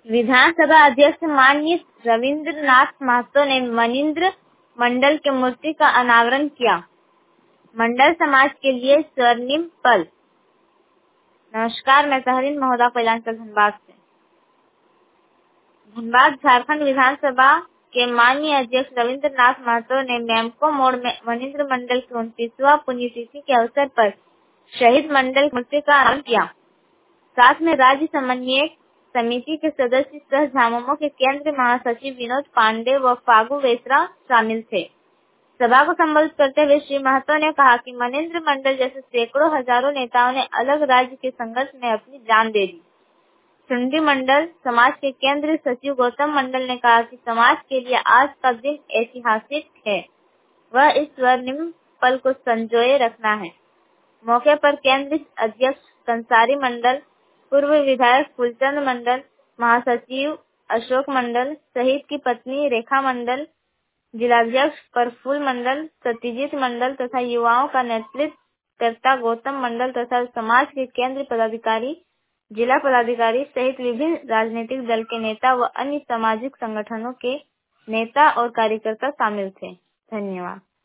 विधानसभा अध्यक्ष माननीय रविंद्रनाथ महतो ने मनिंद्र मंडल के मूर्ति का अनावरण किया। मंडल समाज के लिए स्वर्णिम पल। नमस्कार, मैं तहरीन महोदा कैलांचल धनबाद से। धनबाद झारखंड विधानसभा के माननीय अध्यक्ष रविंद्रनाथ महतो ने मैमको मोड़ में मनिंद्र मंडल की 29वां पुण्यतिथि के अवसर पर शहीद मंडल की मूर्ति का अनावरण किया। साथ में राज्य समन्वय समिति के सदस्य सह झामुमो के केंद्रीय महासचिव विनोद पांडे व फागू वेसरा शामिल थे। सभा को संबोधित करते हुए श्री महतो ने कहा कि मनिंद्र मंडल जैसे सैकड़ों हजारों नेताओं ने अलग राज्य के संघर्ष में अपनी जान दे दी। सुंडी मंडल समाज के केंद्रीय सचिव गौतम मंडल ने कहा कि समाज के लिए आज का दिन ऐतिहासिक है, वह इस स्वर्णिम पल को संजोए रखना है। मौके पर केंद्रीय अध्यक्ष कंसारी मंडल, पूर्व विधायक फूलचंद मंडल, महासचिव अशोक मंडल, शहीद की पत्नी रेखा मंडल, जिलाध्यक्ष प्रफुल्ल मंडल, सत्यजीत मंडल तथा युवाओं का नेतृत्व करता गौतम मंडल तथा समाज के केंद्रीय पदाधिकारी, जिला पदाधिकारी सहित विभिन्न राजनीतिक दल के नेता व अन्य सामाजिक संगठनों के नेता और कार्यकर्ता शामिल थे। धन्यवाद।